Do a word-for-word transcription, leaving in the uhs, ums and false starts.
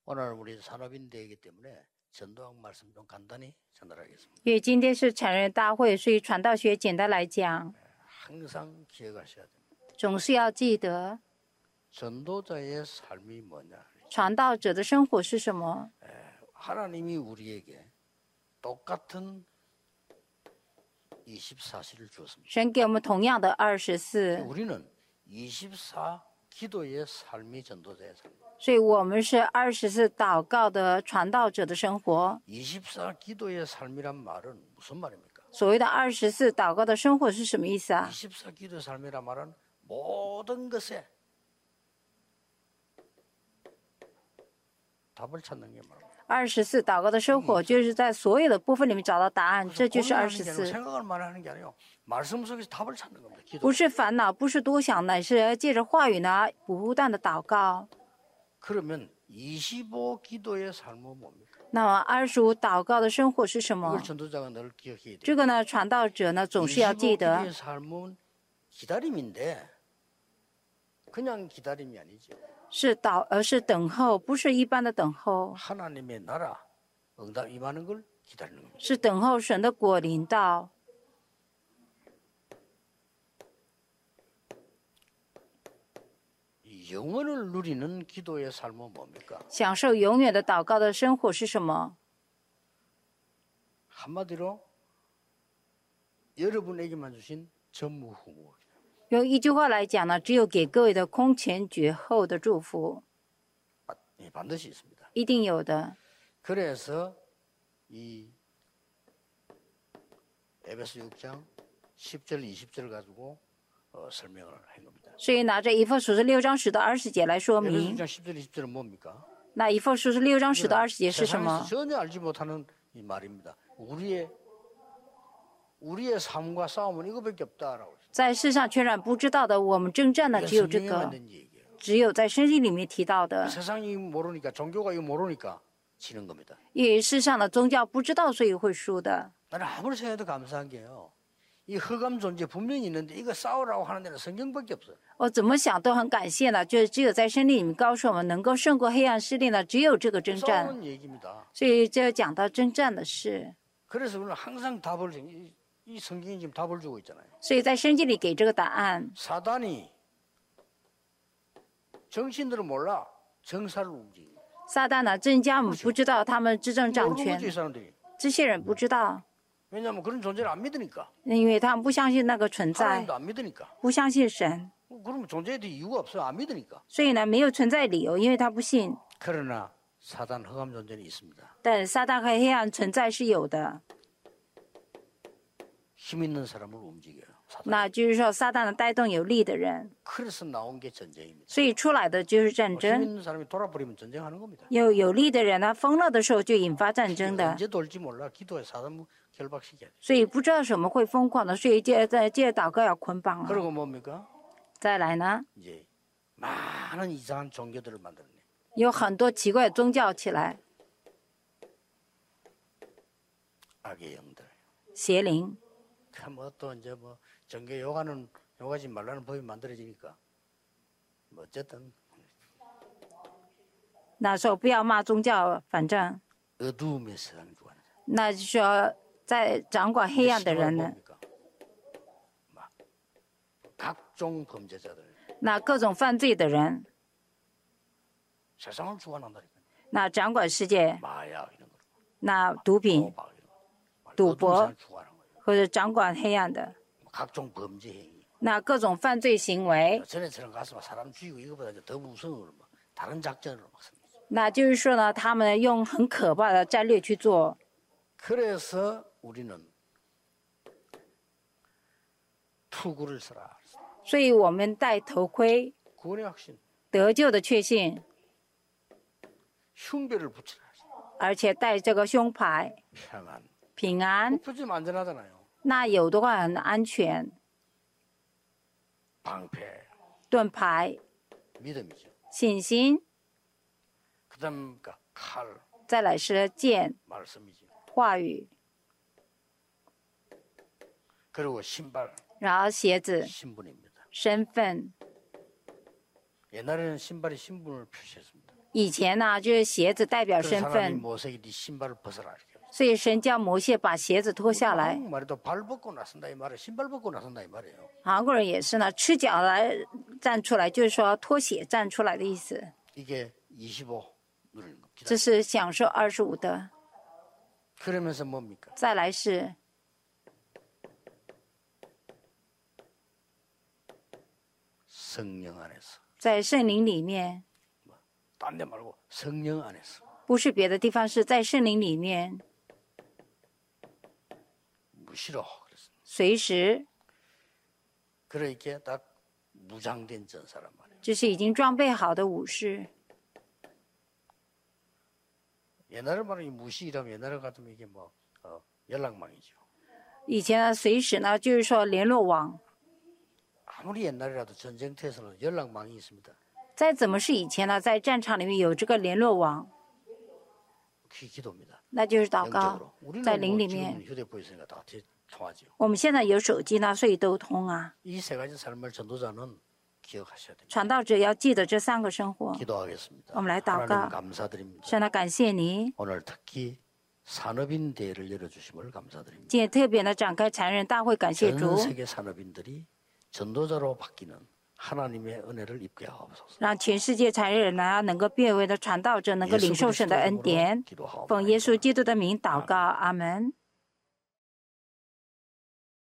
오늘 우리 산업인대이기 때문에 전도학 말씀 좀 간단히 전달하겠습니다. 因为今天是成人大会，所以传道学简单来讲， 항상 기억하셔야 됩니다. 总是要记得 전도자의 삶이 뭐냐. 传道者的生活是什么。 하나님이 우리에게 똑같은 이십사 시를 주었습니다. 神给我们同样的二十四， 우리는 이십사 기도의 삶이 전도자의 삶. 所以我们是二十四祷告的传道者的生活。 이십사 기도의 삶이란 말은 무슨 말입니까? 所谓的二十四祷告的生活是什么意思啊？ 이십사 기도의 삶이란 말은 모든 것에 답을 찾는 게 말입니다. 二十四祷告的生活就是在所有的部分里面找到答案，这就是二十 고민하는 게 아니고 四。 생각을 많이 하는 게 아니에요. 말씀 속에서 답을 찾는 겁니다. 기도. 不是烦恼，不是多想，乃是借着话语呢，不断的祷告。 그러면 이십오 기도의 삶은 뭡니까? 那么二十五祷告的生活是什么 이걸 ？ 전도자가 늘 기억해야 돼요. 这个呢，传道者呢总是要 이십오 记得 기도의 삶은 기다림인데 그냥 기다림이 아니죠. 是祷，而是等候，不是一般的等候， 하나님의 나라 응답 임하는 걸 기다리는 겁니다. 是等候神的果临到。 이 영원을 누리는 기도의 삶은 뭡니까? 享受永远的祷告的生活是什么？ 한마디로 여러분에게만 주신 전무후무. 用一句话来讲呢，只有给各位的空前绝后的祝福， 예, 반드시 있습니다. 一定有的。 그래서 이 에베소 육 장 십 절 이십 절을 가지고 어, 설명을 한 겁니다. 所以拿着以弗所书六章十到二十节来说 에베소 明 육 。 장 십 절 이십 절은 뭡니까? 那以弗所书六章十到二十节是什么 세상에서 ？ 전혀 알지 못하는 이 말입니다. 우리의 우리의 삶과 싸움은 이거밖에 없다라고. 在世上全然不知道的，我们征战的只有这 성경에 个， 만든 얘기예요. 只有在圣经里面提到的。 세상이 모르니까 종교가 이거 모르니까 지는 겁니다. 因为世上的宗教不知道，所以会输的。 나는 아무리 생각해도 감사한 게요. 이 흑암 존재 분명히 있는데 이거 싸우라고 하는 데는 성경밖에 없어요. 我怎么想都很感谢呢，就是只有在圣经里面告诉我们，能够胜过黑暗势力呢，只有这个征战。 싸우는 얘기입니다. 所以这讲到征战的事， 그래서 우리는 항상 답을 이, 이 성경이 지금 답을 주고 있잖아요. 所以在圣经里给这个答案。 사단이 정신들은 몰라 정사를 움직이고 撒旦呢，真家们不知道他们执政掌 모르는 权 거죠, 이 ， 사람들이. 这些人不知道， 왜냐하면 그런 존재를 안 믿으니까. 因为他们不相信那个存在， 하나님도 안 믿으니까. 不相信神， 그러면 존재에 대해 이유가 없어요. 안 믿으니까. 所以呢没有存在理由，因为他不信。 그러나 사단 흑암 존재는 있습니다. 但撒旦和黑暗存在是有的， 힘 있는 사람을 움직여요. 사단. 那就是说撒旦的带动有力的人， 그래서 나온 게 전쟁입니다. 所以出来的就是战 힘 争。 있는 사람이 돌아버리면 전쟁하는 겁니다. 有有力的人呢，疯了的时候就引发战争的， 언제 돌지 몰라. 기도에 사단 결박시켜야 돼. 所以不知道什么会疯狂的，所以借在借祷告要捆绑啊。 그리고 뭡니까? 再来呢， 이제 많은 이상한 종교들을 만들어내. 有很多奇怪的宗教起来， 악의 영들. 邪灵。 뭐 또 이제 뭐 종교 욕하는 욕하지 말라는 법이 만들어지니까 뭐 어쨌든 那时候不要骂宗教，反正 어두움의 세상 주관. 那就是说在掌管黑暗的人呢， 막 각종 범죄자들 那各种犯罪的人， 세상을 주관한다니까. 那掌管世界， 마약 이런 거, 那毒品 도박 이런 거, 赌 어두운 博 세상을 주관하는 거예요. 或者掌管黑暗的， 각종 범죄 행위. 那各种犯罪行为， 전에처럼 가서 막 사람 죽이고 이거보다 이제 더 무서운 걸 막 다른 작전으로 막 씁니다. 那就是说呢，他们用很可怕的战略去做。 그래서 우리는 투구를 써라. 所以我们戴头盔， 구원의 확신, 得救的确信， 흉배를 붙이라. 而且带这个胸牌， 평안. 平安。 붙이면 안전하잖아요. 那有的话很安全， 방패, 盾牌、 믿음이죠. 信心， 그다음 그러니까 칼, 再来是剑、 말씀이죠. 话语， 그리고 신발, 然后鞋子、 신분입니다. 身份。 옛날에는 신발이 신분을 표시했습니다. 以前呢，就是鞋子代表 그래서 身 하나님 份， 모세에게 네 신발을 벗어라 이렇게. 所以神叫摩西把鞋子脱下来。 한국말에도 발 벗고 나선다 이 말이에요. 신발 벗고 나선다 이 말이에요. 韩国人也是呢，赤脚来站出来，就是说脱鞋站出来的意思。 이게 이십오 누리는 겁니다. 这是享受二十五的。 그러면서 뭡니까? 再来是 성령 안에서. 在圣灵里面， 딴 데 말고 성령 안에서. 不是别的地方，是在圣灵里面， 무시로 그랬습니다. 随时 그러니까 딱 무장된 전사란 말이에요. 这是已经装备好的武士。 옛날에 말하면 무시이라면 옛날에 같으면 이게 뭐 어, 연락망이죠. 以前呢，随时呢，就是说联络网。 아무리 옛날이라도 전쟁터에서는 연락망이 있습니다. 再怎么是以前呢，在战场里面有这个联络网， 그게 기도입니다. 那就是祷告 영적으로. 。 우리는 在灵 뭐 里 지금 面， 휴대폰 있으니까 다 대- 통하죠. 我们现在有手机呢，所以都通啊。 이 세 가지 삶을 전도자는 기억하셔야 됩니다. 传道者要记得这三个生活。 기도하겠습니다. 오늘祷告。 하나님 감사드립니다. 神呢，感谢你， 오늘 특히 산업인 대회를 열어주심을 감사드립니다. 今天特别的展开残忍大会，感谢 전 主， 세계 산업인들이 전도자로 바뀌는 하나님의 은혜를 입게 하옵소서. 让全世界残忍呢能够变为的传道者，能够领受神的恩典。 기도하옵나이다. 奉耶稣基督的名祷告，阿门。